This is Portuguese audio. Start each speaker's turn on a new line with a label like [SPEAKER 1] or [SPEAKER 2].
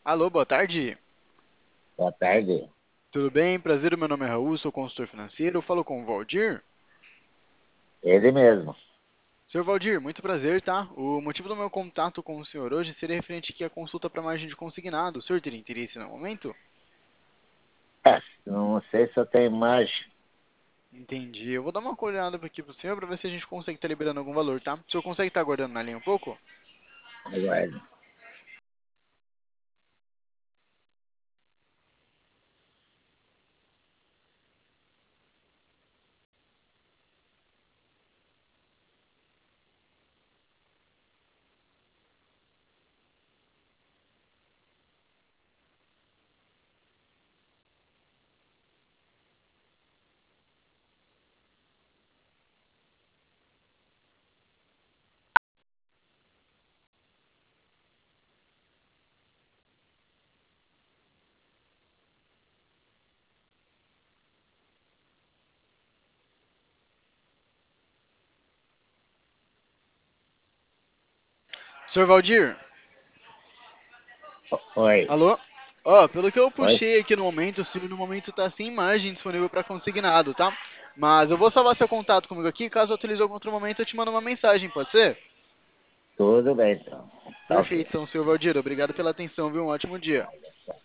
[SPEAKER 1] Alô, boa tarde.
[SPEAKER 2] Boa tarde.
[SPEAKER 1] Tudo bem? Prazer, meu nome é Raul, sou consultor financeiro. Eu falo com o Valdir.
[SPEAKER 2] Ele mesmo.
[SPEAKER 1] Senhor Valdir, muito prazer, tá? O motivo do meu contato com o senhor hoje seria referente aqui à consulta para margem de consignado. O senhor teria interesse no momento?
[SPEAKER 2] Não sei se eu tenho margem.
[SPEAKER 1] Entendi. Eu vou dar uma olhada aqui pro senhor para ver se a gente consegue estar liberando algum valor, tá? O senhor consegue estar aguardando na linha um pouco?
[SPEAKER 2] Aguarde.
[SPEAKER 1] Senhor Valdir?
[SPEAKER 2] Oi.
[SPEAKER 1] Alô? Ó, pelo que eu
[SPEAKER 2] Oi.
[SPEAKER 1] puxei aqui no momento, o senhor no momento tá sem margem disponível para consignado, tá? Mas eu vou salvar seu contato comigo aqui, caso eu utilize algum outro momento, eu te mando uma mensagem, pode ser?
[SPEAKER 2] Tudo bem, então. Tá
[SPEAKER 1] Perfeito,
[SPEAKER 2] ok.
[SPEAKER 1] então, senhor Valdir, obrigado pela atenção, viu? Um ótimo dia.